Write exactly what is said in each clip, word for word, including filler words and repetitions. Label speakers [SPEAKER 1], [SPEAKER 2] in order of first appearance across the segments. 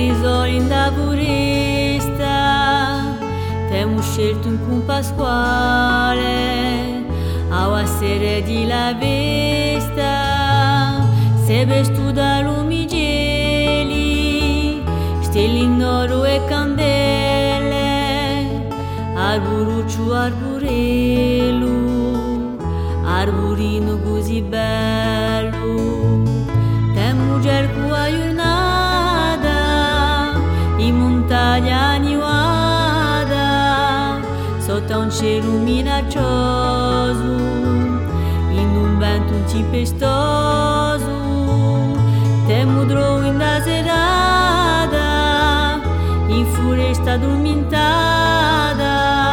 [SPEAKER 1] risoli in da purista, temo scelto in cun Pasquale, a sera di la vesta, se vestu da lumigeli, stelle in oro e candele, arboruccio arborello, arborino così bello, temo gerco a giornata, in montagna niuada, sotto un cielo minaccioso, in un vento tempestoso, temo drogo in da serata, in foresta addormentata,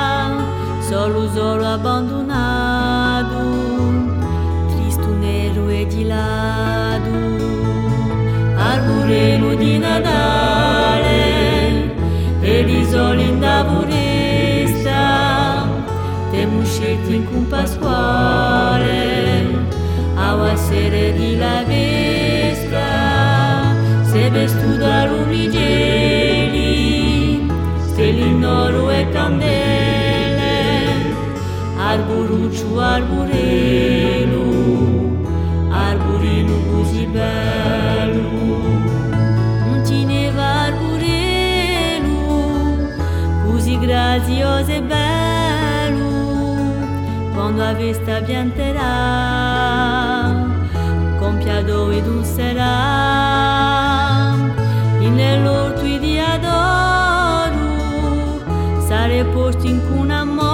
[SPEAKER 1] solo solo abbandonato, tristo nero e di lato, arborello di Natale, e risoli in da foresta, temo scelto in cun Pasquale, a sera di la vesta, se vestu da lumigeli, stelle in oro e candele, arboruccio arborello, arborino così bello, non teneva arborello, così grazioso e bello, quando a vesta pianterà, compiado ed un serà, nell'orto di adoro, sare posto in cun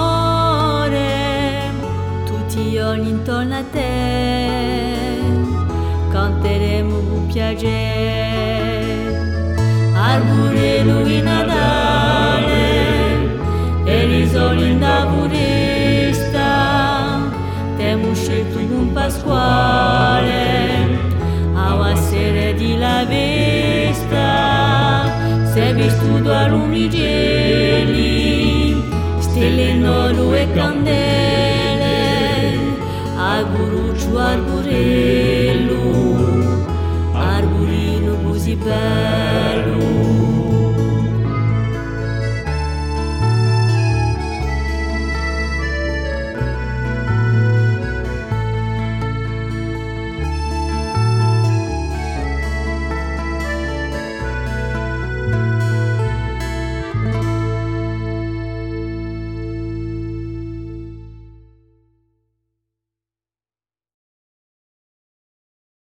[SPEAKER 1] amore, tutti gli ogni intorno a te, canteremo con piacere, arborello di Natale, e risoli in da foresta, temo scelto in cun Pasquale, a sera di la vesta, se vestuto a lumigeli, stelle in oro e candele, arboruccio arborello, arborino così bello.